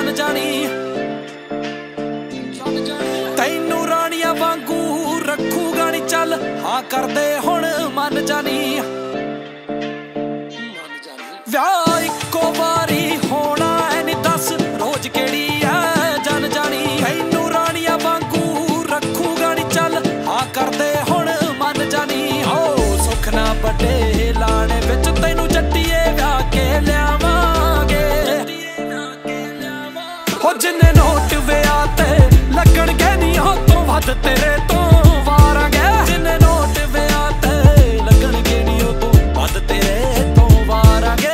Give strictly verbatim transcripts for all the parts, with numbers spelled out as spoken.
जन जानी तैनू राणिया वांगू रखूगा नी चल हाँ कर दे हुण मन जानी व्याह इक्को वारी होना है नी दस रोज केड़ी है जन जानी तैनू राणिया वांगू रखूगा नी चल हाँ कर दे हुण मन जानी ओ सुख ना बड़े लाने विच तैनू जट्टीए व्याह के लियावांगे हो जिन्ने नोट व्याह ते लगणगे नी हो तो वध तेरे तो वारांगे जिन्ने नोट व्याह ते लगणगे नी हो तो वध तेरे तो वारांगे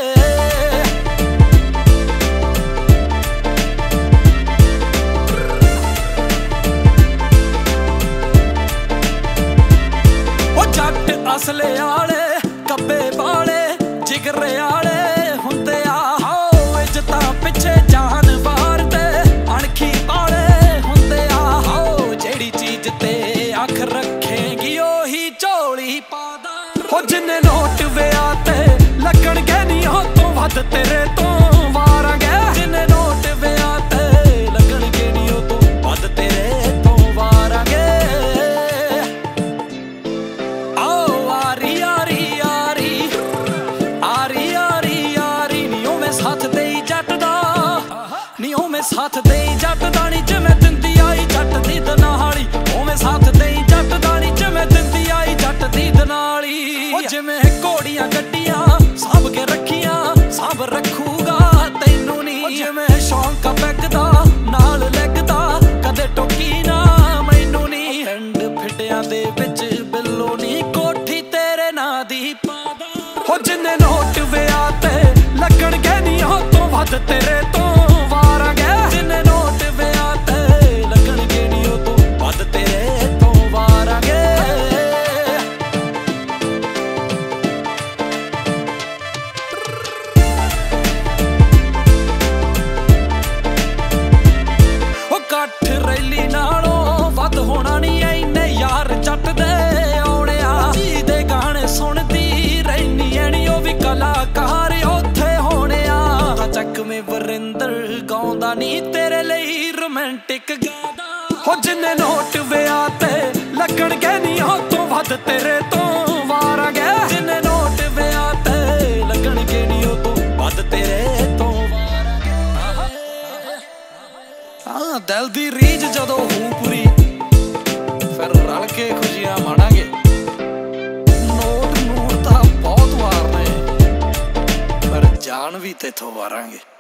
असले आले कब्बे वाले जिगरे आले हुंदे आ हो इज्जतां पिछे जान वारदे अणखी वाले हुंदे आ हो जेड़ी चीज ते अख रखेगी ओही झोली पादा हो जिन्ने नोट व्याह ते लगणगे नी हो तो वध तेरे तो वारांगे जिन्ने नोट व्याह ते लगणगे नी हो तो वध तेरे तो वारांगे साथ दे जट दानी जिवें दिंदी आई जट दी दनाली उवें साथ दे जट दानी जिवें दिंदी आई जट दी दनाली ओ जिवें घोड़ियां गड्डियां सांभ के रखियां सांभ रखूगा तैनू नी जिवें शौक बैगदा नाल लगदा कदे टोकी ना मैनू नी पिंड फिटियां दे विच बिल्लो नी कोठी तेरे नां दी पादा हो जिन्ने नोट व्याह ते लगणगे नी हो तो वध तेरे तो वरिंदर गाउंदा नी तेरे लई रोमांटिक गादा हो जिन्ने नोट व्याह ते लगणगे नी हो तो वध तेरे तो वारांगे जिन्ने नोट व्याह ते लगणगे नी हो तो वध तेरे तो वारांगे हाँ दिल दी रीझ जदों हो पूरी फिर रल के खुशियां माणांगे नोट नूट तां बहुत वारने पर जान भी तेथों वारांगे।